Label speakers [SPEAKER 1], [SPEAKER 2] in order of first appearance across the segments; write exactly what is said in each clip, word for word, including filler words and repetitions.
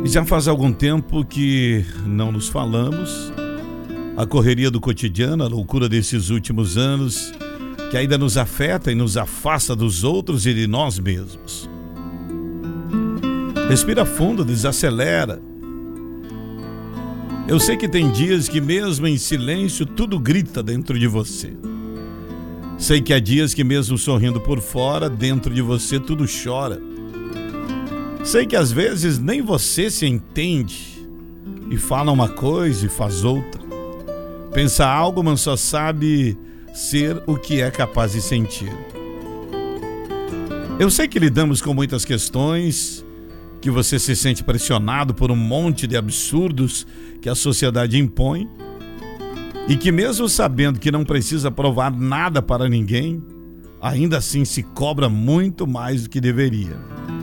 [SPEAKER 1] Já faz algum tempo que não nos falamos. A correria do cotidiano, a loucura desses últimos anos, que ainda nos afeta e nos afasta dos outros e de nós mesmos. Respira fundo, desacelera. Eu sei que tem dias que mesmo em silêncio tudo grita dentro de você. Sei que há dias que mesmo sorrindo por fora, dentro de você tudo chora. Sei que às vezes nem você se entende e fala uma coisa e faz outra. Pensa algo, mas só sabe ser o que é capaz de sentir. Eu sei que lidamos com muitas questões, que você se sente pressionado por um monte de absurdos que a sociedade impõe e que mesmo sabendo que não precisa provar nada para ninguém, ainda assim se cobra muito mais do que deveria.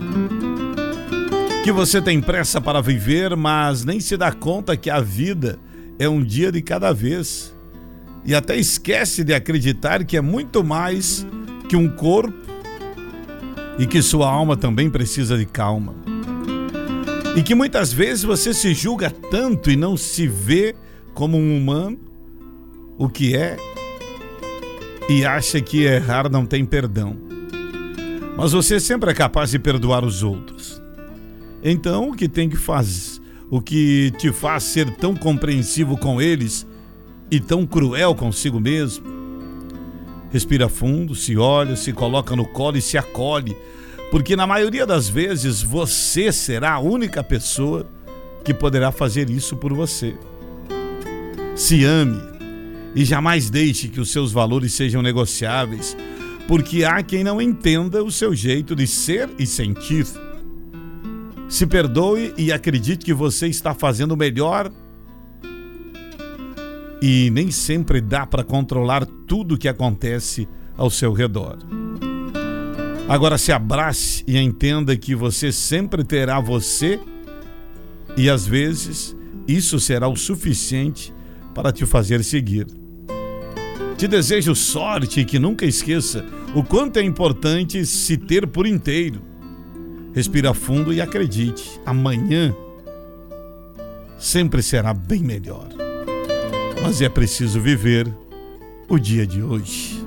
[SPEAKER 1] Que você tem pressa para viver, mas nem se dá conta que a vida é um dia de cada vez. E até esquece de acreditar que é muito mais que um corpo e que sua alma também precisa de calma. E que muitas vezes você se julga tanto e não se vê como um humano, o que é, e acha que errar não tem perdão. Mas você sempre é capaz de perdoar os outros. Então, o que tem que fazer, o que te faz ser tão compreensivo com eles e tão cruel consigo mesmo? Respira fundo, se olha, se coloca no colo e se acolhe, porque na maioria das vezes você será a única pessoa que poderá fazer isso por você. Se ame e jamais deixe que os seus valores sejam negociáveis, porque há quem não entenda o seu jeito de ser e sentir. Se perdoe e acredite que você está fazendo o melhor. E nem sempre dá para controlar tudo o que acontece ao seu redor. Agora se abrace e entenda que você sempre terá você e às vezes isso será o suficiente para te fazer seguir. Te desejo sorte e que nunca esqueça o quanto é importante se ter por inteiro. Respira fundo e acredite, amanhã sempre será bem melhor. Mas é preciso viver o dia de hoje.